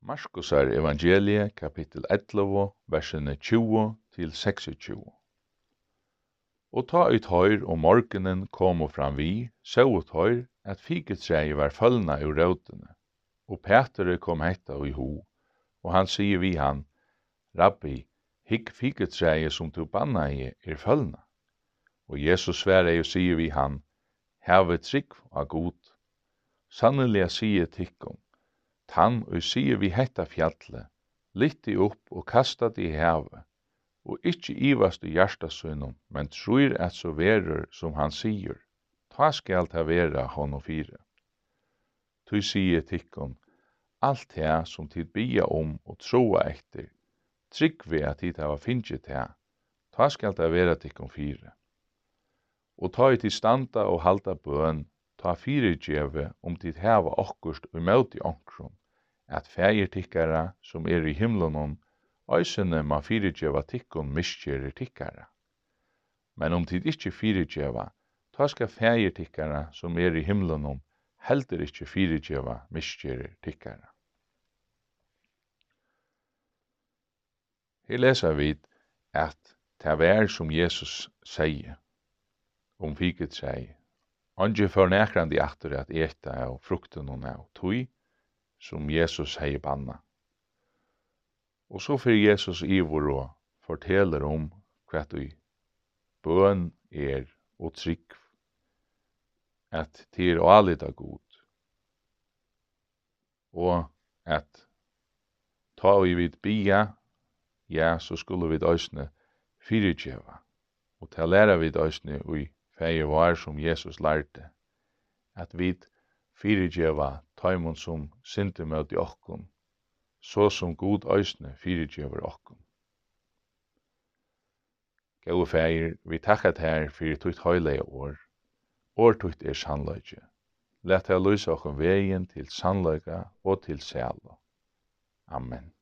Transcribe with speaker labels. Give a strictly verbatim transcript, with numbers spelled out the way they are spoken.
Speaker 1: Markusar evangelie kapittel ellefu, versene tjúgu til seksogtjúgu. Og ta ut høyr om morgenen komu fram vi, så ut høyr at fiketræi var følna ur røtene. Og Petere kom hetta i hu, og han sier vi han, Rabbi, hikk fiketræi som du bannaði er følna. Og Jesus svarer og sier vi han, have trygg av god. Sannelig sier tikkum, tann og sier vi hetta fjallet, lytti upp og kasta det i havet, og ikkje ivast i hjartasøynum, men trur at så verur som han sier, ta skal ta vera honom fire. Tu sier tikkum, alt det som tid bia om og troa etter, trygg vi at tid hava finnje det, ta skal ta vera tikkum fire. Og ta i til standa og halda bøn, ta fyrirgeve om tid hava okkurst og møti onkrum, at fægir tikkara som er i himlenon, øysene ma fyrirgeva tikkum miskjerir tikkara. Men om tid ikkje fyrirgeva, ta skal fægir tikkara som er i himlenon, heldur ikkje fyrirgeva miskjerir tikkara. Her lesa vi at det var som Jesus sier om fiketræi. Ongi for nekrandi aftur at eta av frukten og av tui, som Jesus hei banna. Og så fyrir Jesus ivor og forteller om hva du bøn er og trygg, at det er alida god, og at ta vi vid bia, ja, så skulle vi døysne fyrirgeva, og ta læra vi døysne ui feir var som Jesus lærte, at vi fyrirgeva taimon som synte møti okkum, så som god øysne fyrirgever okkum. Gau feir, vi takkat her fyrir tutt høyleie år, år tutt er sannløyge. Lett her lysa okkum vegin til sannløyga og til sæla. Amen.